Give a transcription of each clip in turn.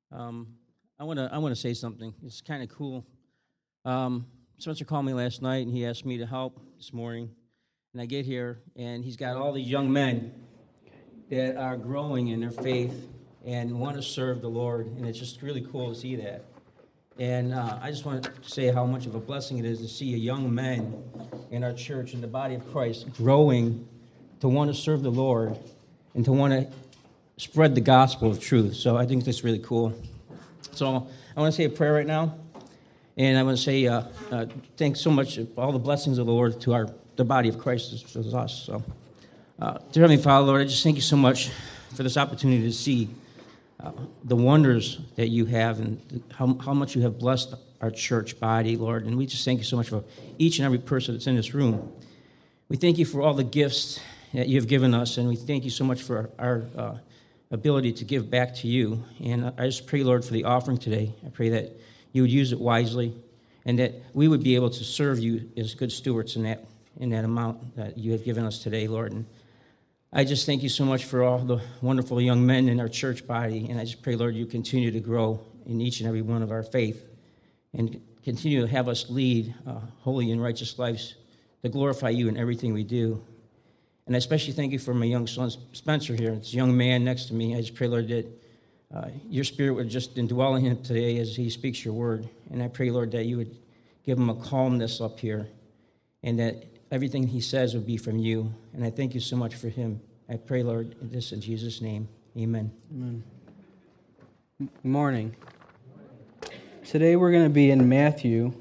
Um, I want to say something. It's kind of cool. Spencer called me last night, and he asked me to help this morning. And I get here, and he's got all these young men that are growing in their faith and want to serve the Lord, and it's just really cool to see that. And I just want to say how much of a blessing it is to see a young men in our church, in the body of Christ, growing to want to serve the Lord and to want to spread the gospel of truth. So I think that's really cool. So I want to say a prayer right now, and I want to say thanks so much for all the blessings of the Lord to the body of Christ as us. So, dear Heavenly Father, Lord, I just thank you so much for this opportunity to see the wonders that you have and how much you have blessed our church body, Lord. And we just thank you so much for each and every person that's in this room. We thank you for all the gifts that you have given us, and we thank you so much for our ability to give back to you. And I just pray, Lord, for the offering today. I pray that you would use it wisely and that we would be able to serve you as good stewards in that amount that you have given us today, Lord. And I just thank you so much for all the wonderful young men in our church body, and I just pray, Lord, you continue to grow in each and every one of our faith and continue to have us lead holy and righteous lives to glorify you in everything we do. And I especially thank you for my young son, Spencer, here, this young man next to me. I just pray, Lord, that your spirit would just indwell in him today as he speaks your word. And I pray, Lord, that you would give him a calmness up here and that everything he says would be from you. And I thank you so much for him. I pray, Lord, this in Jesus' name. Amen. Amen. Good morning. Today we're going to be in Matthew.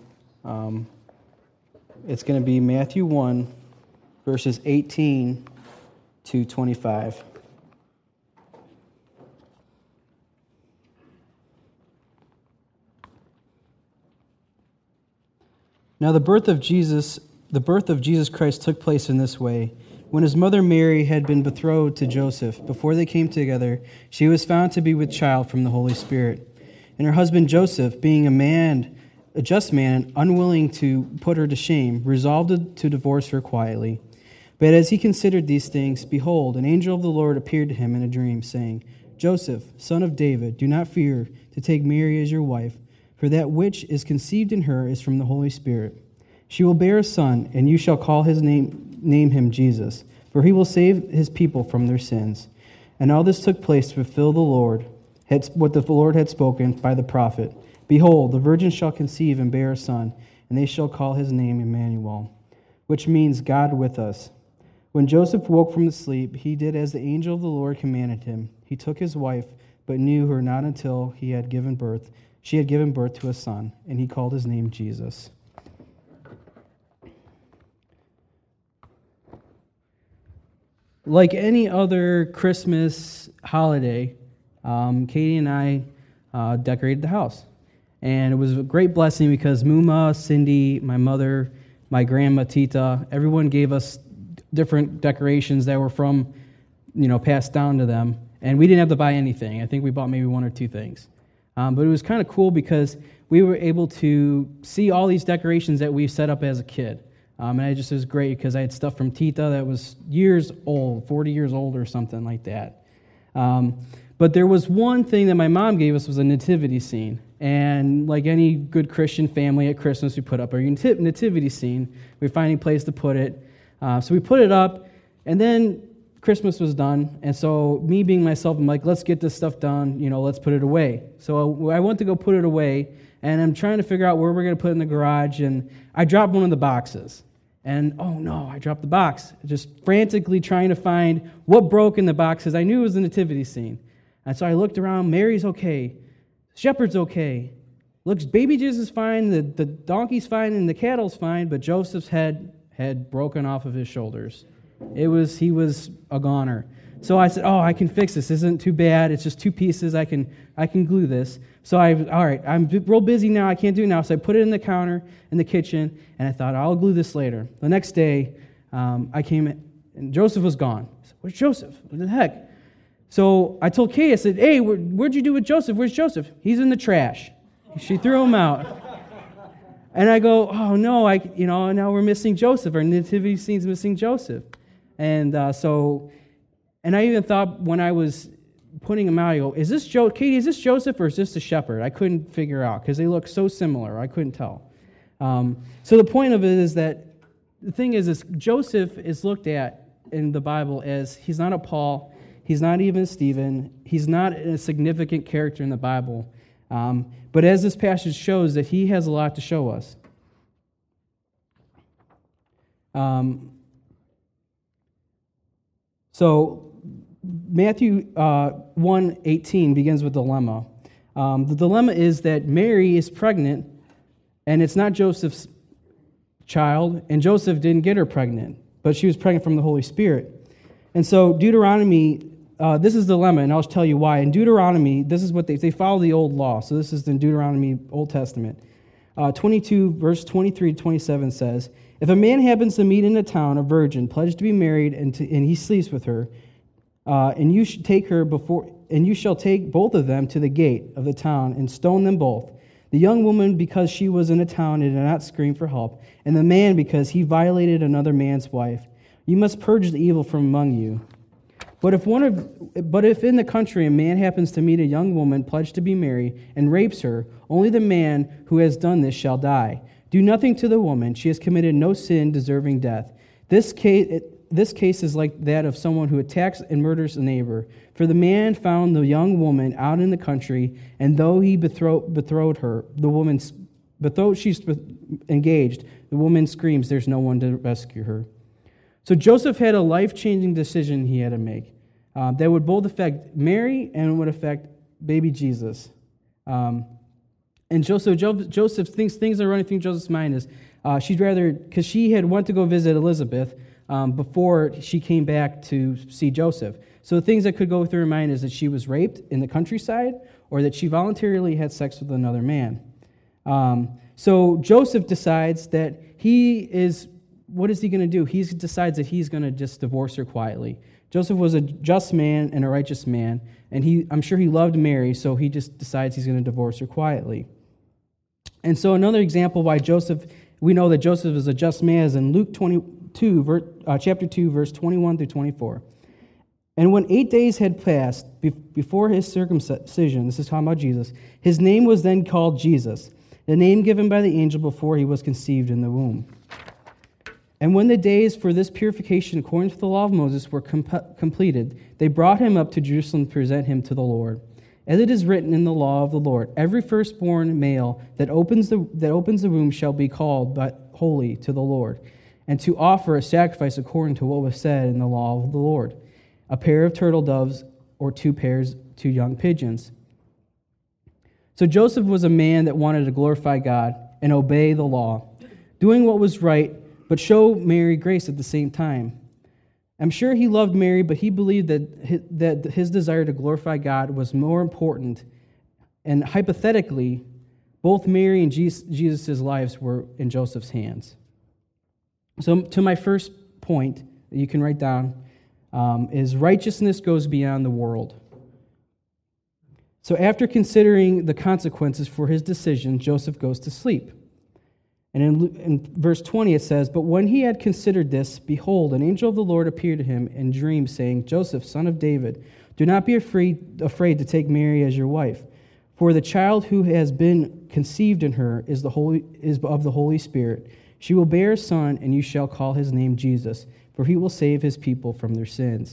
It's going to be Matthew 1, verses 18 to 25. Now the birth of Jesus Christ took place in this way. When his mother Mary had been betrothed to Joseph, before they came together, she was found to be with child from the Holy Spirit. And her husband Joseph, being a just man, and unwilling to put her to shame, resolved to divorce her quietly. But as he considered these things, behold, an angel of the Lord appeared to him in a dream, saying, Joseph, son of David, do not fear to take Mary as your wife, for that which is conceived in her is from the Holy Spirit. She will bear a son, and you shall call his name him Jesus, for he will save his people from their sins. And all this took place to fulfill what the Lord had spoken by the prophet. Behold, the virgin shall conceive and bear a son, and they shall call his name Emmanuel, which means God with us. When Joseph woke from the sleep, he did as the angel of the Lord commanded him. He took his wife, but knew her not until she had given birth to a son, and he called his name Jesus. Like any other Christmas holiday, Katie and I decorated the house. And it was a great blessing because Muma, Cindy, my mother, my grandma, Tita, everyone gave us different decorations that were from, passed down to them. And we didn't have to buy anything. I think we bought maybe one or two things. But it was kind of cool because we were able to see all these decorations that we set up as a kid. And it was great because I had stuff from Tita that was years old, 40 years old or something like that. But there was one thing that my mom gave us was a nativity scene. And like any good Christian family at Christmas, we put up our nativity scene. We were finding a place to put it. So we put it up, and then Christmas was done. And so me being myself, I'm like, let's get this stuff done. Let's put it away. So I went to go put it away, and I'm trying to figure out where we're going to put it in the garage. And I dropped one of the boxes. And, oh no, I dropped the box. Just frantically trying to find what broke in the box because I knew it was the nativity scene. And so I looked around. Mary's okay. Shepherd's okay. Looks, baby Jesus is fine. The donkey's fine and the cattle's fine. But Joseph's head had broken off of his shoulders. He was a goner. So I said, I can fix this. This isn't too bad. It's just two pieces. I can glue this. So all right, I'm real busy now. I can't do it now. So I put it in the counter in the kitchen, and I thought, I'll glue this later. The next day, I came in, and Joseph was gone. I said, where's Joseph? What the heck? So I told Kay, I said, hey, where'd you do with Joseph? Where's Joseph? He's in the trash. She threw him out. And I go, oh no, now we're missing Joseph. Our nativity scene's missing Joseph. And I even thought when I was putting them out. I go, Katie, is this Joseph or is this the shepherd? I couldn't figure out because they look so similar. I couldn't tell. So the point of it is that the thing is Joseph is looked at in the Bible as he's not a Paul, he's not even Stephen, he's not a significant character in the Bible. But as this passage shows, that he has a lot to show us. So Matthew 1:18 begins with a dilemma. The dilemma is that Mary is pregnant, and it's not Joseph's child, and Joseph didn't get her pregnant, but she was pregnant from the Holy Spirit. And so Deuteronomy, this is the dilemma, and I'll tell you why. In Deuteronomy, this is what they follow the old law. So this is in Deuteronomy, Old Testament. 22, verse 23 to 27 says, "If a man happens to meet in a town a virgin pledged to be married, and he sleeps with her, and you should take her and you shall take both of them to the gate of the town and stone them both. The young woman because she was in a town and did not scream for help, and the man because he violated another man's wife. You must purge the evil from among you. But if in the country a man happens to meet a young woman pledged to be married and rapes her, only the man who has done this shall die. Do nothing to the woman; she has committed no sin deserving death. This case is like that of someone who attacks and murders a neighbor. For the man found the young woman out in the country, and though he betrothed her, though she's engaged, the woman screams, there's no one to rescue her." So Joseph had a life-changing decision he had to make that would both affect Mary and would affect baby Jesus. And Joseph thinks things are running through Joseph's mind is she'd rather, because she had went to go visit Elizabeth before she came back to see Joseph. So the things that could go through her mind is that she was raped in the countryside or that she voluntarily had sex with another man. So Joseph decides that what is he going to do? He decides that he's going to just divorce her quietly. Joseph was a just man and a righteous man, and I'm sure he loved Mary, so he just decides he's going to divorce her quietly. And so another example why we know that Joseph is a just man is in Luke chapter 2, verse 21 through 24. "And when 8 days had passed before his circumcision," this is talking about Jesus, "his name was then called Jesus, the name given by the angel before he was conceived in the womb. And when the days for this purification according to the law of Moses were completed, they brought him up to Jerusalem to present him to the Lord. As it is written in the law of the Lord, every firstborn male that opens the womb shall be called holy to the Lord, and to offer a sacrifice according to what was said in the law of the Lord, a pair of turtle doves or two young pigeons." So Joseph was a man that wanted to glorify God and obey the law, doing what was right, but show Mary grace at the same time. I'm sure he loved Mary, but he believed that his desire to glorify God was more important. And hypothetically, both Mary and Jesus' lives were in Joseph's hands. So to my first point that you can write down is righteousness goes beyond the world. So after considering the consequences for his decision, Joseph goes to sleep. And in verse 20 it says, "But when he had considered this, behold, an angel of the Lord appeared to him in dreams, saying, Joseph, son of David, do not be afraid to take Mary as your wife, for the child who has been conceived in her is of the Holy Spirit. She will bear a son, and you shall call his name Jesus, for he will save his people from their sins."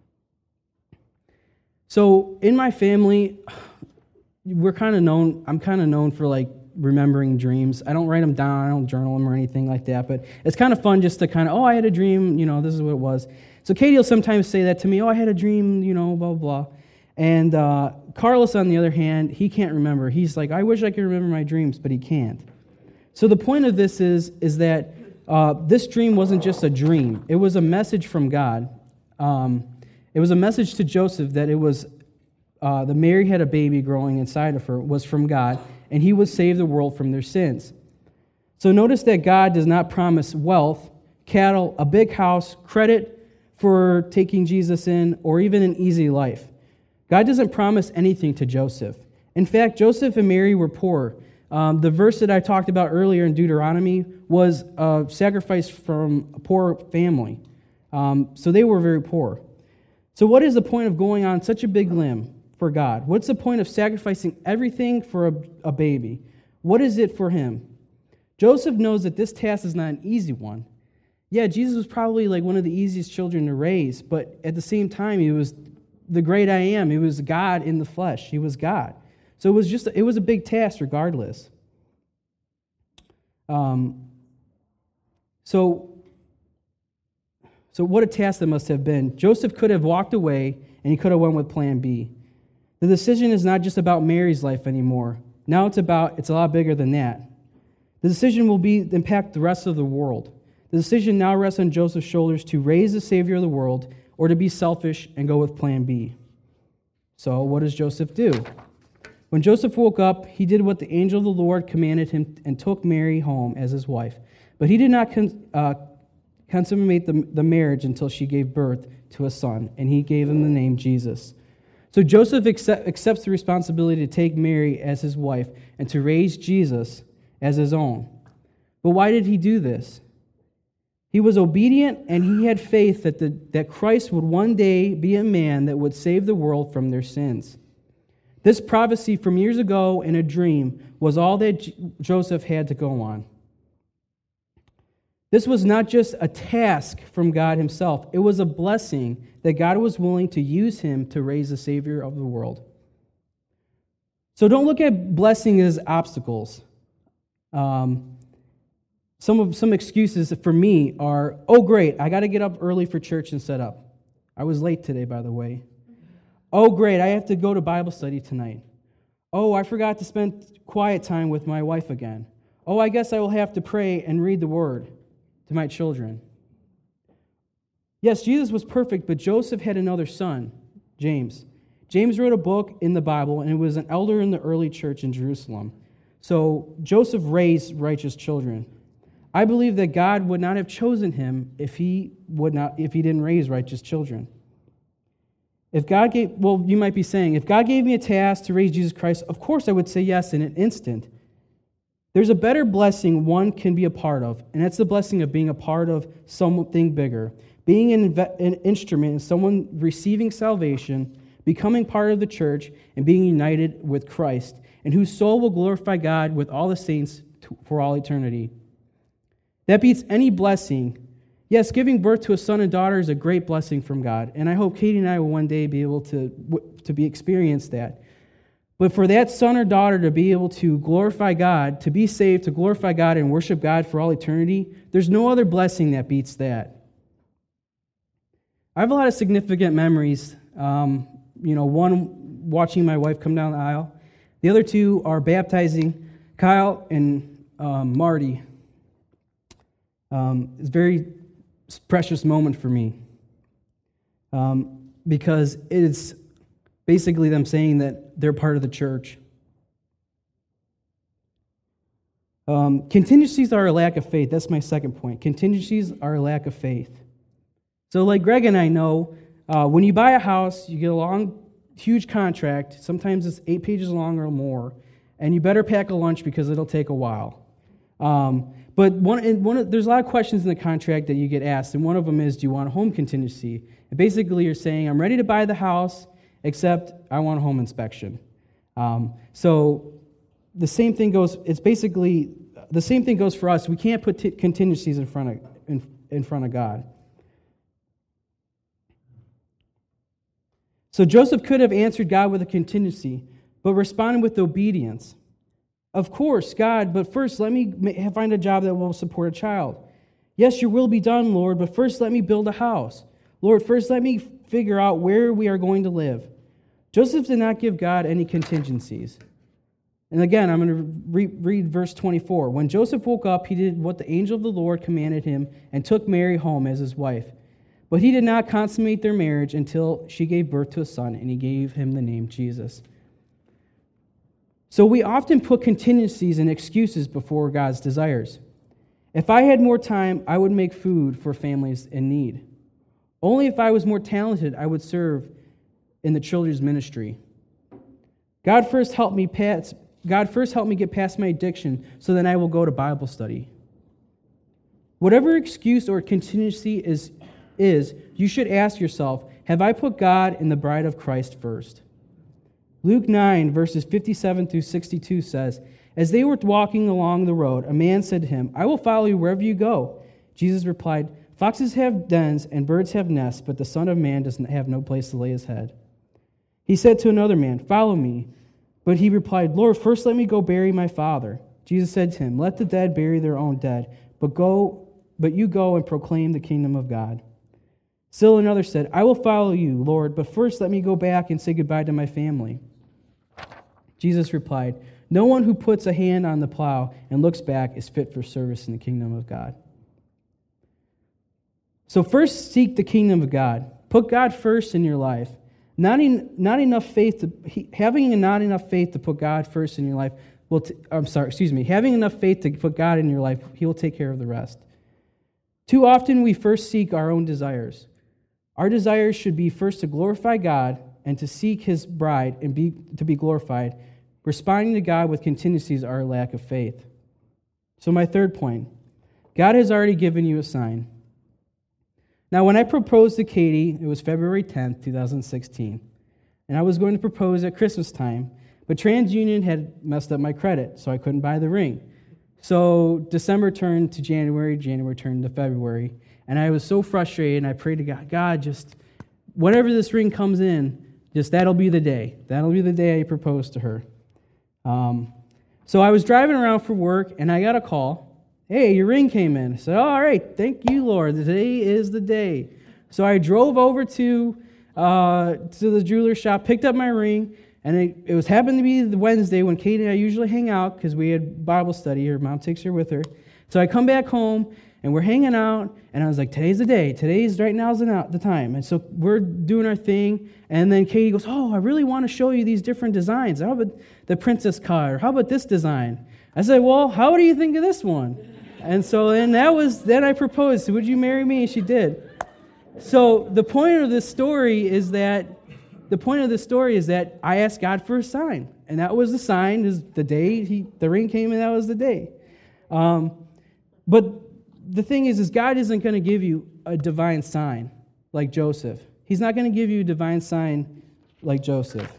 So in my family, I'm kind of known for remembering dreams. I don't write them down, I don't journal them or anything like that, but it's kind of fun just to I had a dream, this is what it was. So Katie will sometimes say that to me, I had a dream, blah, blah, blah. And Carlos, on the other hand, he can't remember. He's like, I wish I could remember my dreams, but he can't. So the point of this is that this dream wasn't just a dream. It was a message from God. It was a message to Joseph that it was that Mary had a baby growing inside of her was from God, and he would save the world from their sins. So notice that God does not promise wealth, cattle, a big house, credit for taking Jesus in, or even an easy life. God doesn't promise anything to Joseph. In fact, Joseph and Mary were poor. The verse that I talked about earlier in Deuteronomy was a sacrifice from a poor family. So they were very poor. So what is the point of going on such a big limb for God? What's the point of sacrificing everything for a baby? What is it for him? Joseph knows that this task is not an easy one. Yeah, Jesus was probably like one of the easiest children to raise, but at the same time, he was the great I am. He was God in the flesh. He was God. So it was a big task regardless. So what a task that must have been. Joseph could have walked away, and he could have went with plan B. The decision is not just about Mary's life anymore. Now it's a lot bigger than that. The decision will impact the rest of the world. The decision now rests on Joseph's shoulders to raise the Savior of the world or to be selfish and go with plan B. So what does Joseph do? When Joseph woke up, he did what the angel of the Lord commanded him and took Mary home as his wife. But he did not consummate the marriage until she gave birth to a son, and he gave him the name Jesus. So Joseph accepts the responsibility to take Mary as his wife and to raise Jesus as his own. But why did he do this? He was obedient, and he had faith that Christ would one day be a man that would save the world from their sins. This prophecy from years ago in a dream was all that Joseph had to go on. This was not just a task from God himself. It was a blessing that God was willing to use him to raise the Savior of the world. So don't look at blessing as obstacles. Some excuses for me are, oh great, I got to get up early for church and set up. I was late today, by the way. Oh great, I have to go to Bible study tonight. Oh, I forgot to spend quiet time with my wife again. Oh, I guess I will have to pray and read the Word to my children. Yes, Jesus was perfect, but Joseph had another son, James. James wrote a book in the Bible, and it was an elder in the early church in Jerusalem. So Joseph raised righteous children. I believe that God would not have chosen him if he didn't raise righteous children. You might be saying, if God gave me a task to raise Jesus Christ, of course I would say yes in an instant. There's a better blessing one can be a part of, and that's the blessing of being a part of something bigger. Being an instrument in someone receiving salvation, becoming part of the church, and being united with Christ, and whose soul will glorify God with all the saints for all eternity. That beats any blessing. Yes, giving birth to a son and daughter is a great blessing from God, and I hope Katie and I will one day be able to experience that. But for that son or daughter to be able to glorify God, to be saved, to glorify God and worship God for all eternity, there's no other blessing that beats that. I have a lot of significant memories. One, watching my wife come down the aisle. The other two are baptizing Kyle and Marty. It's a very precious moment for me because it's basically them saying that they're part of the church. Contingencies are a lack of faith. That's my second point. Contingencies are a lack of faith. So like Greg and I know, when you buy a house, you get a long, huge contract. Sometimes it's 8 pages long or more, and you better pack a lunch because it'll take a while. But there's a lot of questions in the contract that you get asked, and one of them is, do you want a home contingency? And basically you're saying, I'm ready to buy the house, except I want a home inspection. So the same thing goes. It's basically the same thing goes for us. We can't put contingencies in front of God. So Joseph could have answered God with a contingency, but responded with obedience. Of course, God, but first let me find a job that will support a child. Yes, your will be done, Lord, but first let me build a house. Lord, first let me figure out where we are going to live. Joseph did not give God any contingencies. And again, I'm going to read verse 24. When Joseph woke up, he did what the angel of the Lord commanded him and took Mary home as his wife. But he did not consummate their marriage until she gave birth to a son, and he gave him the name Jesus. So we often put contingencies and excuses before God's desires. If I had more time, I would make food for families in need. Only if I was more talented, I would serve in the children's ministry. God first helped me get past my addiction, so then I will go to Bible study. Whatever excuse or contingency is, you should ask yourself, Have I put God and the bride of Christ first? Luke 9, verses 57 through 62 says, As they were walking along the road, a man said to him, I will follow you wherever you go. Jesus replied, Foxes have dens and birds have nests, but the Son of Man does have no place to lay his head. He said to another man, Follow me. But he replied, Lord, first let me go bury my father. Jesus said to him, Let the dead bury their own dead, but you go and proclaim the kingdom of God. Still another said, I will follow you, Lord, but first let me go back and say goodbye to my family. Jesus replied, No one who puts a hand on the plow and looks back is fit for service in the kingdom of God. So first seek the kingdom of God. Put God first in your life. Having not enough faith to put God first in your life having enough faith to put God in your life, He will take care of the rest. Too often we first seek our own desires. Our desires should be first to glorify God and to seek His bride and to be glorified. Responding to God with contingencies are a lack of faith. So my third point, God has already given you a sign. Now, when I proposed to Katie, it was February 10th, 2016, and I was going to propose at Christmas time, but TransUnion had messed up my credit, so I couldn't buy the ring. So December turned to January turned to February, and I was so frustrated, and I prayed to God, God, just whenever this ring comes in, just that'll be the day. That'll be the day I propose to her. So I was driving around for work, and I got a call. Hey, your ring came in. I said, all right, thank you, Lord. Today is the day. So I drove over to the jeweler's shop, picked up my ring, and it was happened to be the Wednesday when Katie and I usually hang out because we had Bible study. Her mom takes her with her. So I come back home, and we're hanging out, and I was like, today's the day. Right now's the time. And so we're doing our thing, and then Katie goes, oh, I really want to show you these different designs. How about the princess cut? Or how about this design? I said, well, how do you think of this one? And so then I proposed, would you marry me? And she did. So the point of this story is that I asked God for a sign. And that was the sign, is the day the ring came in, that was the day. But the thing is God isn't going to give you a divine sign like Joseph. He's not going to give you a divine sign like Joseph.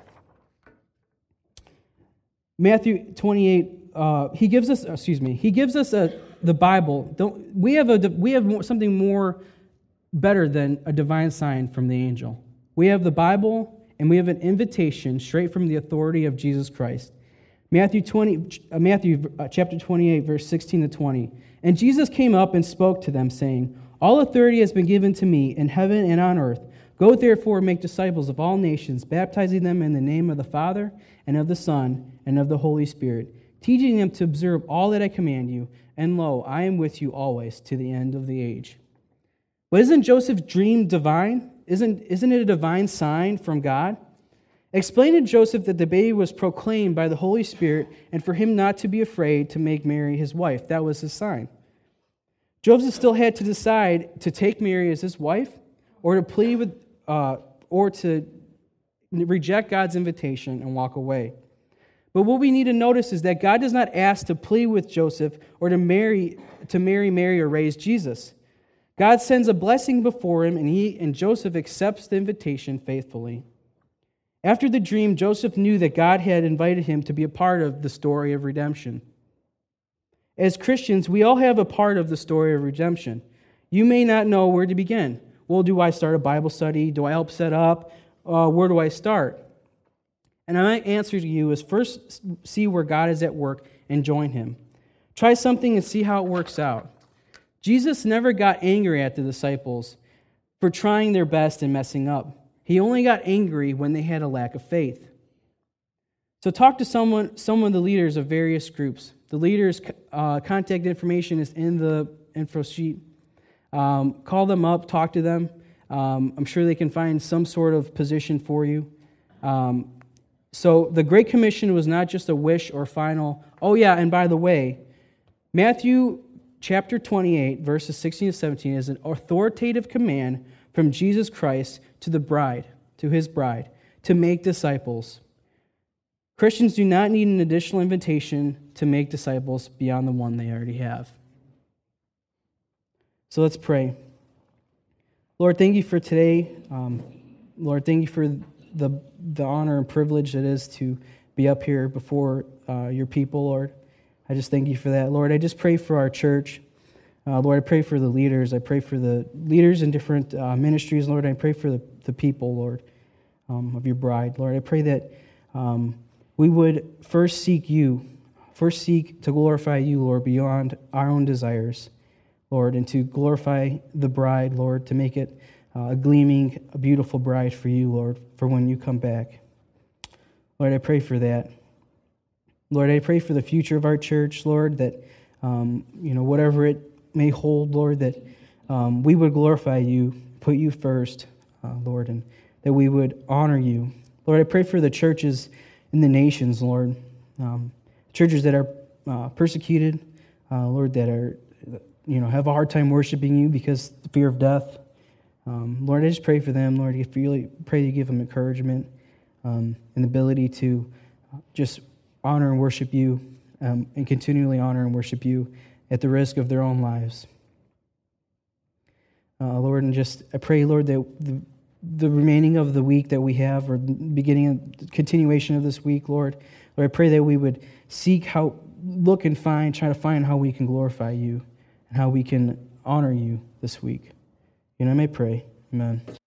Matthew 28, he gives us the Bible. We have something more better than a divine sign from the angel. We have the Bible, and we have an invitation straight from the authority of Jesus Christ. Matthew chapter 28, verse 16 to 20. And Jesus came up and spoke to them, saying, All authority has been given to me in heaven and on earth. Go therefore and make disciples of all nations, baptizing them in the name of the Father and of the Son and of the Holy Spirit, teaching them to observe all that I command you. And lo, I am with you always to the end of the age. But isn't Joseph's dream divine? Isn't it a divine sign from God? Explain to Joseph that the baby was proclaimed by the Holy Spirit and for him not to be afraid to make Mary his wife. That was his sign. Joseph still had to decide to take Mary as his wife or to plead with, or to reject God's invitation and walk away. But what we need to notice is that God does not ask to plead with Joseph or to marry Mary or raise Jesus. God sends a blessing before him, and Joseph accepts the invitation faithfully. After the dream, Joseph knew that God had invited him to be a part of the story of redemption. As Christians, we all have a part of the story of redemption. You may not know where to begin. Well, do I start a Bible study? Do I help set up? Where do I start? And my answer to you is first see where God is at work and join Him. Try something and see how it works out. Jesus never got angry at the disciples for trying their best and messing up. He only got angry when they had a lack of faith. So talk to some of the leaders of various groups. The leaders' contact information is in the info sheet. Call them up, talk to them. I'm sure they can find some sort of position for you. So the Great Commission was not just a wish or final, oh yeah, and by the way, Matthew chapter 28, verses 16 to 17 is an authoritative command from Jesus Christ to the bride, to His bride, to make disciples. Christians do not need an additional invitation to make disciples beyond the one they already have. So let's pray. Lord, thank you for today. Lord, thank you for the honor and privilege it is to be up here before your people, Lord. I just thank you for that. Lord, I just pray for our church. Lord, I pray for the leaders. I pray for the leaders in different ministries, Lord. I pray for the people, Lord, of your bride. Lord, I pray that we would first seek to glorify you, Lord, beyond our own desires, Lord, and to glorify the bride, Lord, to make it a gleaming, a beautiful bride for you, Lord, for when you come back. Lord, I pray for that. Lord, I pray for the future of our church, Lord, that, whatever it may hold, Lord, that we would glorify you, put you first, Lord, and that we would honor you. Lord, I pray for the churches in the nations, Lord, churches that are persecuted, Lord, that are, have a hard time worshiping you because of the fear of death. Lord, I just pray for them, Lord. I really pray you give them encouragement and the ability to just honor and worship you and continually honor and worship you at the risk of their own lives. Lord, and just I pray, Lord, that the remaining of the week that we have, or the continuation of this week, Lord, I pray that we would try to find how we can glorify you and how we can honor you this week. I may pray. Amen.